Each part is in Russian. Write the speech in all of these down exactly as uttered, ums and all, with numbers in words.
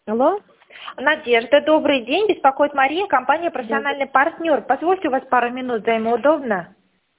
Алло? Надежда, добрый день. Беспокоит Мария, компания Да. «Профессиональный партнер». Позвольте, у вас пару минут займу, удобно?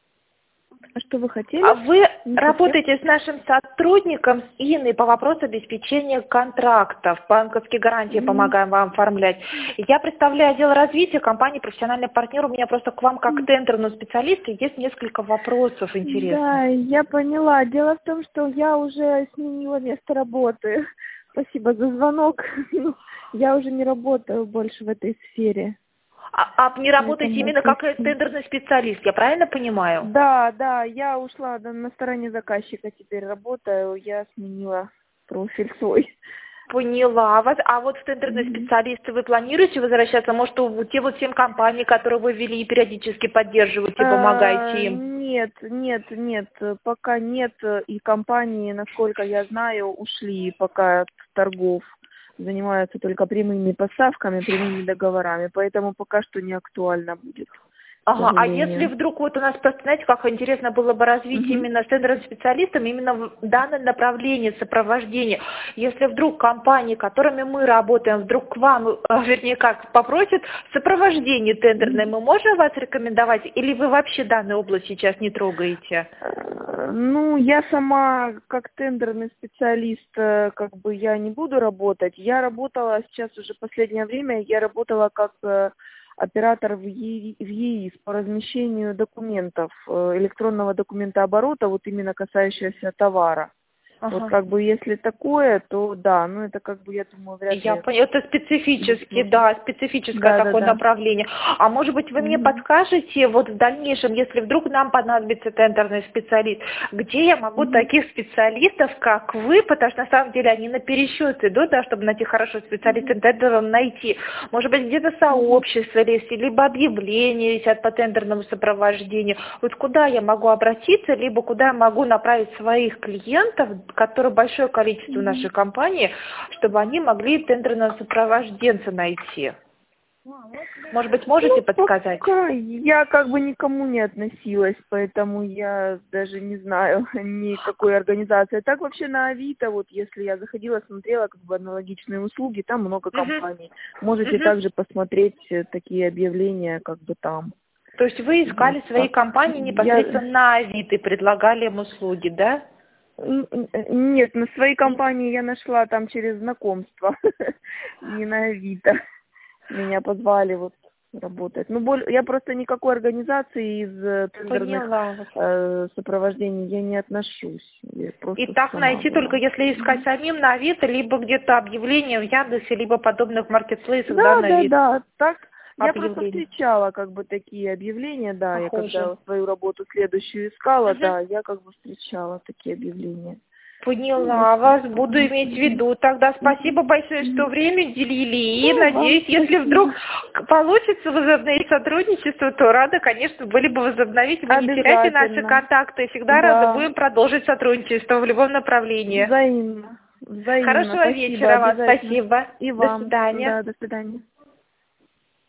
А что вы хотели? А Вы Не совсем. работаете с нашим сотрудником, с Инной, по вопросу обеспечения контрактов. Банковские гарантии М, помогаем вам оформлять. Я представляю отдел развития компании «Профессиональный партнер». У меня просто к вам, как к тендерному специалисту, есть несколько вопросов Да, интересных. я поняла. Дело в том, что я уже сменила место работы. Спасибо за звонок. Ну, я уже не работаю больше в этой сфере. А, а не работаете Поэтому именно как прости. тендерный специалист, я правильно понимаю? Да, да, я ушла да, на стороне заказчика, теперь работаю. Я сменила профиль свой. Поняла вас. А вот в тендерные Мгм. специалисты вы планируете возвращаться? Может, у- те вот семь компаний, которые вы ввели и периодически поддерживаете, помогаете Э, им? Нет, нет, нет, э, пока нет, э, и компании, насколько я знаю, ушли пока от торгов, занимаются только прямыми поставками, прямыми договорами, поэтому пока что не актуально будет, к Ага, а если сожалению. вдруг вот у нас просто, знаете, как интересно было бы развить Мгм. именно с тендерным специалистом именно в данном направлении сопровождения. Если вдруг компании, которыми мы работаем, вдруг к вам, э, вернее как, попросят сопровождение тендерное, Мгм. мы можем вас рекомендовать? Или вы вообще данную область сейчас не трогаете? Э, Ну, я сама как тендерный специалист, э, как бы я не буду работать. Я работала сейчас уже последнее время, я работала как э, оператор в ЕИ в ЕИС по размещению документов, э, электронного документооборота, вот именно касающегося товара. Вот Ага. как бы если такое, то да, ну это как бы, я думаю, вряд Я ли поняла, это будет специфически, нужно. да, специфическое Да, да, такое да. направление. А может быть, вы мне Мгм. подскажете, вот в дальнейшем, если вдруг нам понадобится тендерный специалист, где я могу Мгм. таких специалистов, как вы, потому что на самом деле они на пересчет идут, да, чтобы найти хорошего специалиста Мгм. тендером найти. Может быть, где-то Мгм. сообщество есть, либо объявления висят по тендерному сопровождению. Вот куда я могу обратиться, либо куда я могу направить своих клиентов, которые большое количество в Мгм. нашей компании, чтобы они могли тендерного сопровожденца найти. Может быть, можете Ну, подсказать? пока я как бы никому не относилась, поэтому я даже не знаю никакой организации. Так вообще на Авито, вот если я заходила, смотрела как бы аналогичные услуги, там много Мгм. компаний. Можете Мгм. также посмотреть э, такие объявления как бы там. То есть вы Вот искали свои так. компании Я... непосредственно на Авито и предлагали им услуги, да? Н- н- Нет, на своей компании я нашла там через знакомство, не на Авито. Меня позвали вот работать. Ну, боль... я просто никакой организации из э, тендерных Поняла вас. э, сопровождений я не отношусь. Я И просто так сама найти только была. если искать Мгм. самим на Авито, либо где-то объявление в Яндексе, либо подобных маркетплейсах, да, Да, на да, Авито да. Так я просто объявление. встречала как бы такие объявления, да. Я Похоже. когда свою работу следующую искала, Мгм. да, я как бы встречала такие объявления. Ну, вот Поняла так. вас, буду Мгм. иметь в Мгм. виду. Тогда Мгм. спасибо большое, что Мгм. время уделили. И Ну, вам надеюсь, если вдруг спасибо. получится возобновить сотрудничество, то рада, конечно, были бы возобновить. Вы не теряйте наши Обязательно. контакты. Всегда рады Да. будем продолжить сотрудничество в любом направлении. Взаимно. Взаимно. Хорошего Спасибо. вечера вам. Обязательно. Спасибо. И До вам. свидания. Да, до свидания.